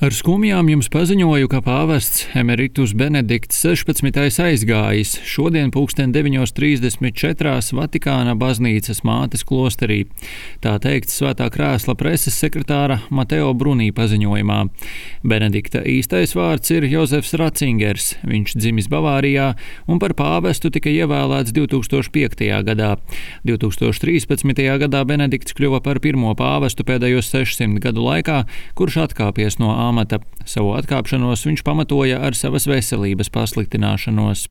Ar skumjām jums paziņoju, ka pāvests Emeritus Benedikts 16. aizgājis šodien 9:34 Vatikāna baznīcas mātes klosterī. Tā teikts Svētā krēsla preses sekretāra Mateo Brunī paziņojumā. Benedikta īstais vārds ir Jozefs Ratzingers. Viņš dzimis Bavārijā un par pāvestu tika ievēlēts 2005. gadā. 2013. gadā Benedikts kļuva par pirmo pāvestu pēdējos 600 gadu laikā, kurš atkāpies no amata. Savu atkāpšanos viņš pamatoja ar savas veselības pasliktināšanos.